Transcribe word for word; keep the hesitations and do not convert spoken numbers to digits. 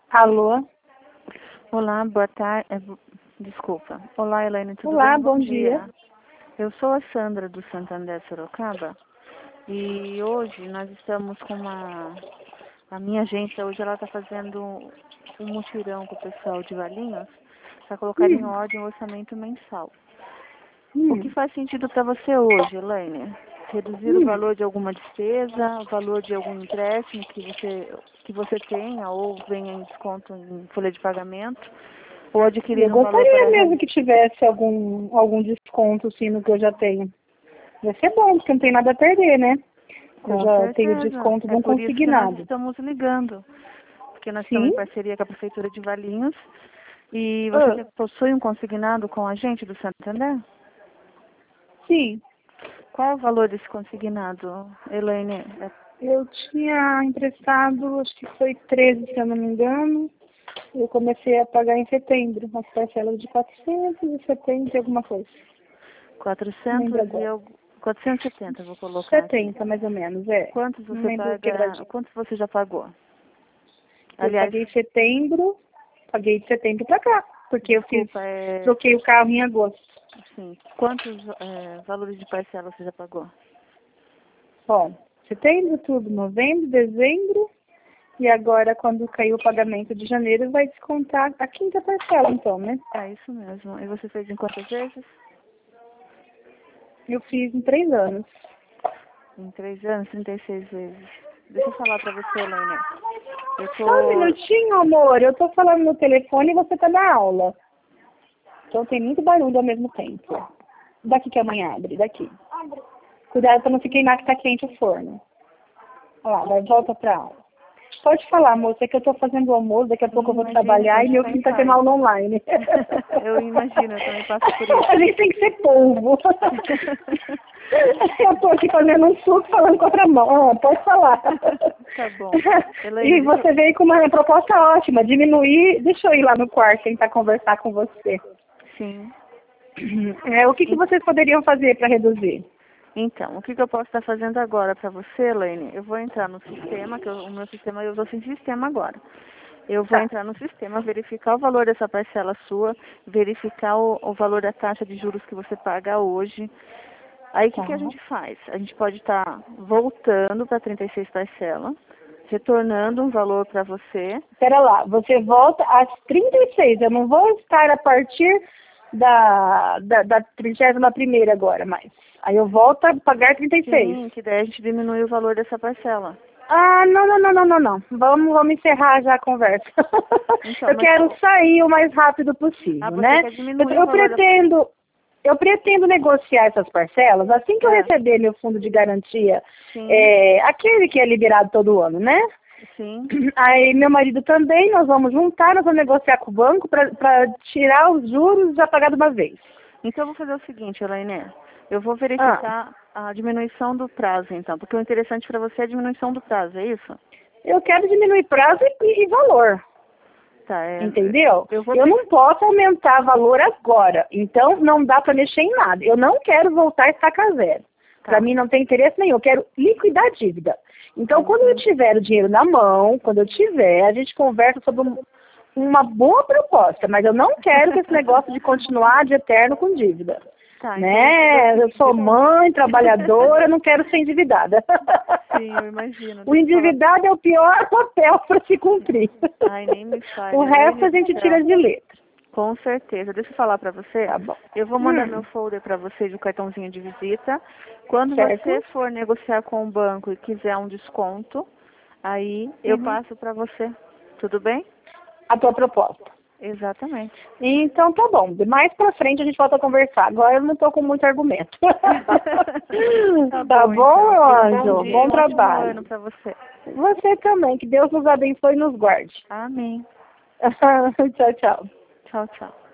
Alô? Olá, boa tarde. Desculpa. Olá, Elaine, tudo Olá, bem? bom dia. Eu sou a Sandra do Santander Sorocaba e hoje nós estamos com uma... A minha agência hoje ela está fazendo um mutirão com o pessoal de Valinhos para colocar em Hum, ordem o orçamento mensal. O que hum, faz sentido para você hoje, Elaine? Reduzir o hum. valor de alguma despesa, o valor de algum empréstimo que você, que você tenha ou venha em desconto em folha de pagamento, ou Eu adquirir um valor gostaria para... mesmo que tivesse algum, algum desconto, sim, no que eu já tenho. Vai ser bom, porque não tem nada a perder, né? Eu Com já tenho certeza. desconto de É um por isso que nós consignado. estamos ligando. Porque nós estamos Sim? em parceria com a Prefeitura de Valinhos. E você Ah, tem- possui um consignado com a gente do Santander? sim. Qual é o valor desse consignado, Elaine? É Eu tinha emprestado, acho que foi treze, se eu não me engano. Eu comecei a pagar em setembro, as parcelas de quatrocentos e setenta e alguma coisa. Não lembro quatrocentos e agora. algo- quatrocentos e setenta, vou colocar aqui. setenta, mais ou menos, é. Quantos Não você lembro paga, quebradinho. quantos você já pagou? Eu Aliás, paguei setembro, paguei de setembro pra cá, porque eu fiz, desculpa, é, troquei o carro em agosto. assim, quantos é, valores de parcela você já pagou? Bom, setembro, tudo, novembro, dezembro, e agora quando caiu o pagamento de janeiro vai descontar a quinta parcela então, né? É isso mesmo. E você fez em quantas vezes? Eu fiz em três anos. Em três anos, trinta e seis vezes. Deixa eu falar pra você, Elaine. Eu Só um tô... minutinho, amor, eu tô falando no telefone e você tá na aula. Então tem muito barulho ao mesmo tempo. Daqui que amanhã abre, daqui. Cuidado pra não se queimar que tá quente o forno. Olha lá, vai, volta pra aula. Pode falar, moça, é que eu tô fazendo o almoço, daqui a pouco eu vou Imagina, a trabalhar e gente meu tá em filho tá tendo paz. aula online. Eu imagino, eu também passo por isso. A gente tem que ser polvo. Eu tô aqui fazendo um suco falando com outra mão. Ah, pode falar. Tá bom. Elaine, E deixa eu... você veio com uma proposta ótima, diminuir. Deixa eu ir lá no quarto tentar conversar com você. Sim. É, o que, que vocês poderiam fazer para reduzir? Então, o que, que eu posso estar fazendo agora para você, Elaine? Eu vou entrar no sistema, que eu- o meu sistema, eu estou sem sistema agora. Eu vou Tá. entrar no sistema, verificar o valor dessa parcela sua, verificar o, o valor da taxa de juros que você paga hoje. Aí, o que, Tá. que a gente faz? A gente pode estar voltando para trinta e seis parcelas, retornando um valor para você. Espera lá, você volta às trinta e seis. Eu não vou estar a partir da, da, da trigésima primeira agora mais. Aí eu volto a pagar trinta e seis. Sim, que daí a gente diminui o valor dessa parcela. Ah, não, não, não, não, não, não. Vamos, vamos encerrar já a conversa. Então, Eu mas quero sair o mais rápido ah, possível, você né? quer Eu, diminuir o eu valor da... pretendo, eu pretendo negociar essas parcelas assim que eu É, receber meu fundo de garantia, sim, é, aquele que é liberado todo ano, né? sim. Aí meu marido também, nós vamos juntar, nós vamos negociar com o banco para tirar os juros e já pagar de uma vez. Então, eu vou fazer o seguinte, Elaine. Eu vou Ah, verificar a diminuição do prazo, então. Porque o interessante para você é a diminuição do prazo, é isso? eu quero diminuir prazo e, e valor. Tá, é... Entendeu? Eu vou Eu ter... não posso aumentar valor agora, então não dá para mexer em nada. Eu não quero voltar a estacar zero. Para Tá. mim não tem interesse nenhum, eu quero liquidar a dívida. Então, quando eu Uhum. tiver o dinheiro na mão, quando eu tiver, a gente conversa sobre um- uma boa proposta, mas eu não quero que esse negócio de continuar de eterno com dívida. Tá, então eu vou fazer o Né? Eu seguinte. sou mãe, trabalhadora, não quero ser endividada. Sim, eu imagino. O Deixa eu falar. endividado é o pior papel para se cumprir. Ai, nem me fale, O resto a Elaine do gente tira céu. de letra. Com certeza. Deixa eu falar para você. Tá bom. Eu vou mandar meu Hum, folder para você de um cartãozinho de visita. Quando você certo? for negociar com o banco e quiser um desconto, aí eu Uhum. passo para você. Tudo bem? A tua proposta. Exatamente. Então tá bom. Mais pra frente a gente volta a conversar. Agora eu não tô com muito argumento. Tá Tá bom, bom, então. meu Um bom anjo? dia e Bom um ótimo trabalho. ano para você. Você também. Que Deus nos abençoe e nos guarde. Amém. Tchau, tchau. Tchau, tchau.